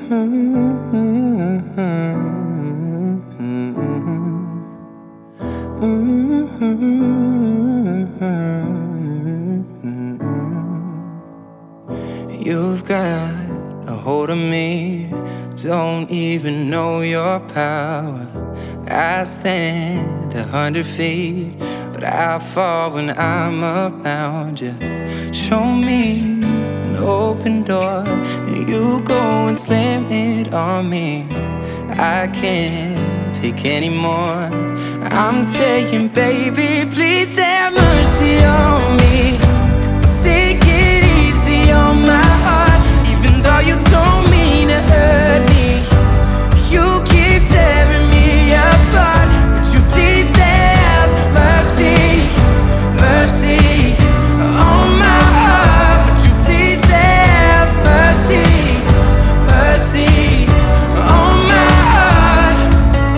You've got a hold of me, don't even know your power. I stand 100 feet, but I fall when I'm around you. Show me an open door, then you go and slam it on me. I can't take any more. I'm saying, baby, please have mercy on me. Take it easy on my heart, even though you don't mean to hurt me. You keep tearing me apart. Would you please have mercy, mercy on my heart? Would you please have mercy, mercy on my heart?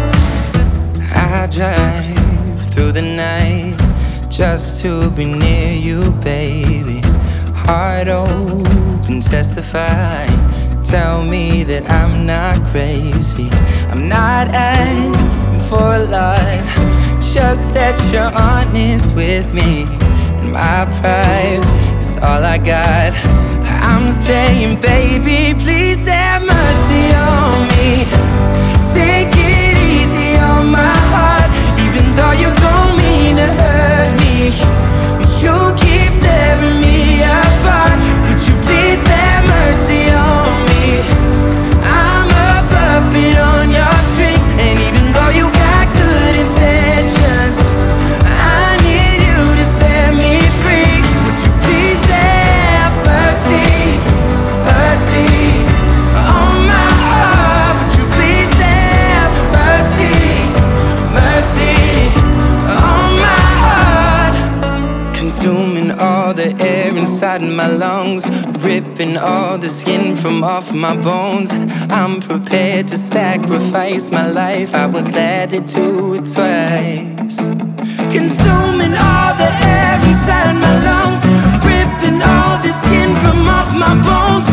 I drive through the night just to be near you, baby. Heart open, testify. Tell me that I'm not crazy. I'm not asking for a lot, just that you're honest with me. And my pride is all I got. I'm saying, baby, please have mercy on me. Take it easy on my heart, even though you don't mean to hurt me. You keep tearing me apart. Would you please have mercy on me? I'm a puppet on your string, and even though you got good intentions, I need you to set me free. Would you please have mercy, mercy on my heart? Would you please have mercy, mercy on my heart? Consuming all the air inside my lungs, ripping all the skin from off my bones. I'm prepared to sacrifice my life, I would gladly do it twice. Consuming all the air inside my lungs, ripping all the skin from off my bones.